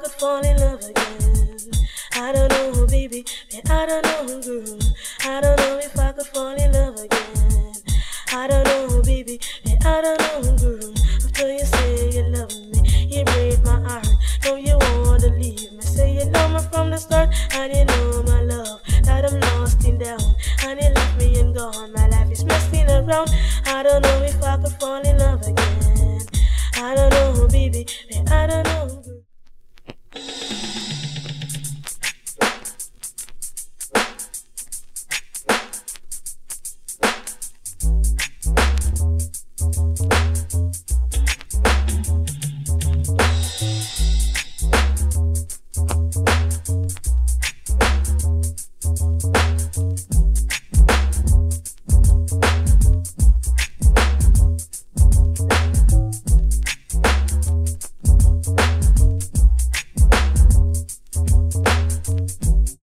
could fall in love again. I don't know, baby, I don't know, girl. I don't know if I could fall in love again. I don't know, baby, I don't know, girl. After you say you love me, you break my heart. Now you wanna leave me. Say you love me from the start, and you know my love that I'm lost in down. And you left me and gone. My life is messing around. I don't know if I could fall in love again. I don't know, baby, I don't know, girl.